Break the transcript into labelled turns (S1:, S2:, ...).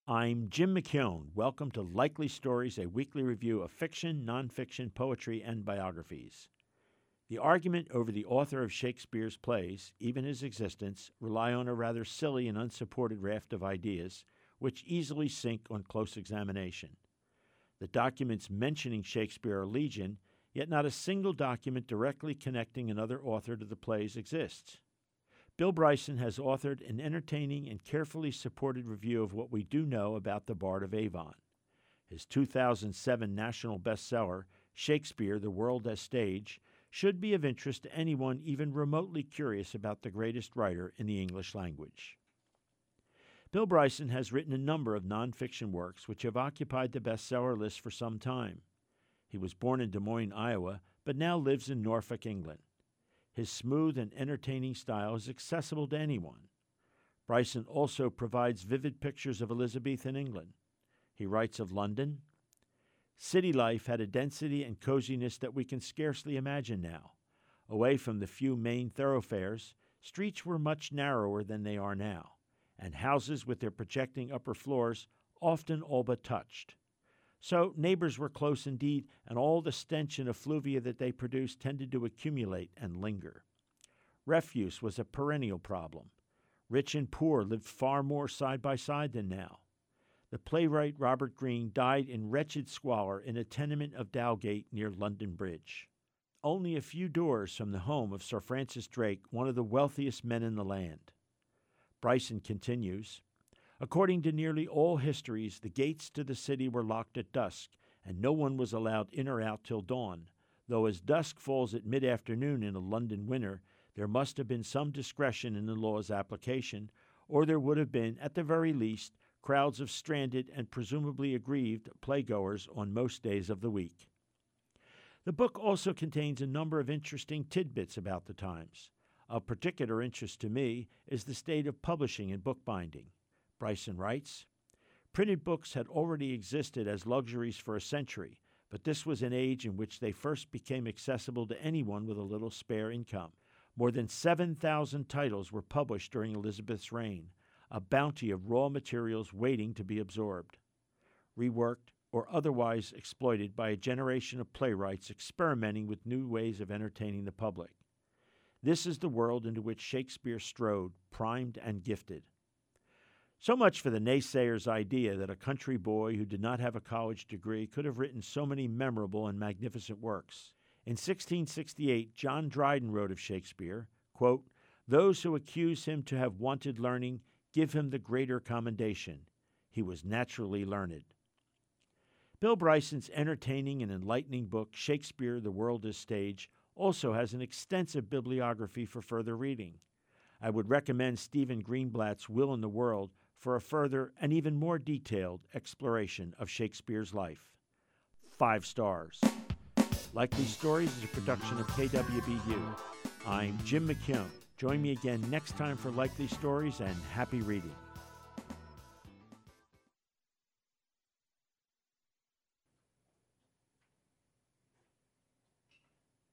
S1: I'm Jim McKeown. Welcome to Likely Stories, a weekly review of fiction, nonfiction, poetry, and biographies. The argument over the author of Shakespeare's plays, even his existence, rely on a rather silly and unsupported raft of ideas, which easily sink on close examination. The documents mentioning Shakespeare are legion, yet not a single document directly connecting another author to the plays exists. Bill Bryson has authored an entertaining and carefully supported review of what we do know about the Bard of Avon. His 2007 national bestseller, Shakespeare, The World as Stage, should be of interest to anyone even remotely curious about the greatest writer in the English language. Bill Bryson has written a number of nonfiction works which have occupied the bestseller list for some time. He was born in Des Moines, Iowa, but now lives in Norfolk, England. His smooth and entertaining style is accessible to anyone. Bryson also provides vivid pictures of Elizabethan England. He writes of London. City life had a density and coziness that we can scarcely imagine now. Away from the few main thoroughfares, streets were much narrower than they are now, and houses with their projecting upper floors often all but touched. So neighbors were close indeed, and all the stench and effluvia that they produced tended to accumulate and linger. Refuse was a perennial problem. Rich and poor lived far more side by side than now. The playwright Robert Greene died in wretched squalor in a tenement of Dowgate near London Bridge. Only a few doors from the home of Sir Francis Drake, one of the wealthiest men in the land. Bryson continues, according to nearly all histories, the gates to the city were locked at dusk, and no one was allowed in or out till dawn, though as dusk falls at mid-afternoon in a London winter, there must have been some discretion in the law's application, or there would have been, at the very least, crowds of stranded and presumably aggrieved playgoers on most days of the week. The book also contains a number of interesting tidbits about the times. Of particular interest to me is the state of publishing and bookbinding. Bryson writes, printed books had already existed as luxuries for a century, but this was an age in which they first became accessible to anyone with a little spare income. More than 7,000 titles were published during Elizabeth's reign, a bounty of raw materials waiting to be absorbed, reworked, or otherwise exploited by a generation of playwrights experimenting with new ways of entertaining the public. This is the world into which Shakespeare strode, primed and gifted. So much for the naysayer's idea that a country boy who did not have a college degree could have written so many memorable and magnificent works. In 1668, John Dryden wrote of Shakespeare, quote, those who accuse him to have wanted learning give him the greater commendation. He was naturally learned. Bill Bryson's entertaining and enlightening book, Shakespeare, The World as Stage, also has an extensive bibliography for further reading. I would recommend Stephen Greenblatt's Will in the World for a further and even more detailed exploration of Shakespeare's life. 5 stars. Likely Stories is a production of KWBU. I'm Jim McKeown. Join me again next time for Likely Stories, and happy reading.